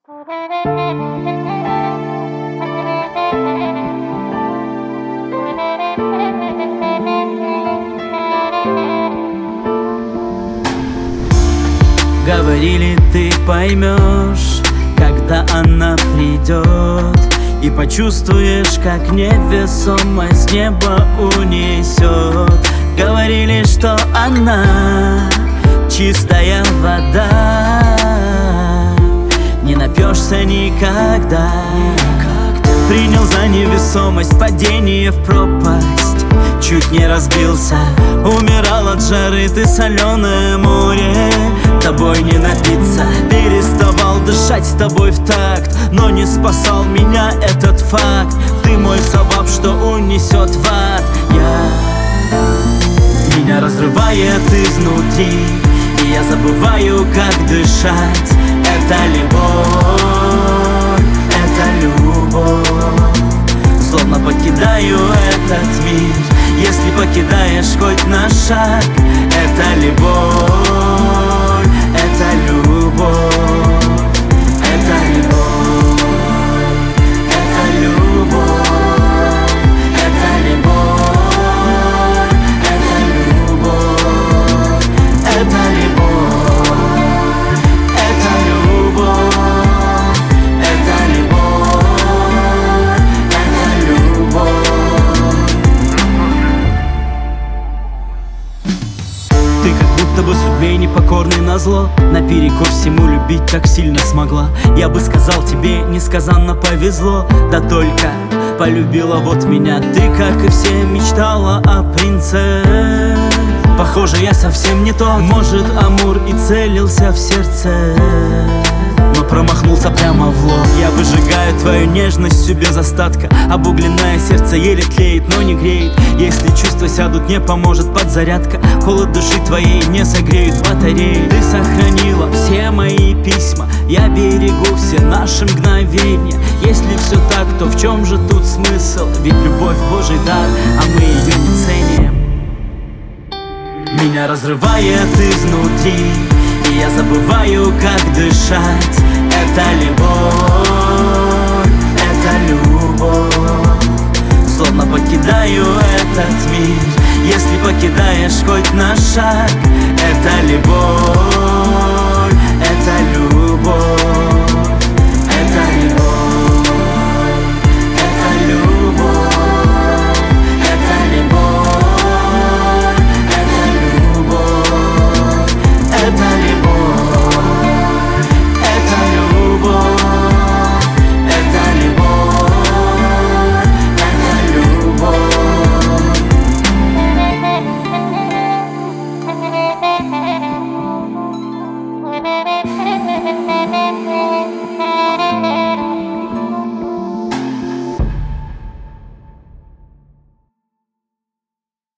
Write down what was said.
Говорили, ты поймешь, когда она придет, и почувствуешь, как невесомость небо унесет. Говорили, что она чистая вода, не напьешься никогда. Принял за невесомость падение в пропасть, чуть не разбился, умирал от жары. Ты соленое море, тобой не напиться. Переставал дышать с тобой в такт, но не спасал меня этот факт. Ты мой совап, что унесет в ад. Меня разрывает изнутри, и я забываю, как дышать. Это любовь, это любовь. Словно покидаю этот мир, если покидаешь хоть на шаг. Это любовь, это любовь, это любовь, это любовь, это любовь, это любовь, это любовь, это любовь, это любовь, Ты как будто бы судьбе непокорный назло, наперекор всему любить так сильно смогла. Я бы сказал, тебе несказанно повезло, да только полюбила вот меня. Ты, как и все, мечтала о принце. Похоже, я совсем не тот. Может, Амур и целился в сердце, но промахнулся прямо в лоб. Я выжигаю твою нежность всю без остатка. Обугленное сердце еле тлеет, но не греет. Если чувства сядут, не поможет подзарядка. Холод души твоей не согреют батареи. Ты сохранила все мои письма, я берегу все наши мгновения. Если все так, то в чем же тут смысл? Ведь любовь Божий дар, а мы ее не ценим. Меня разрывает изнутри, и я забываю, как дышать. Это любовь, это любовь. Словно покидаю этот мир, если покидаешь хоть на шаг. Это любовь.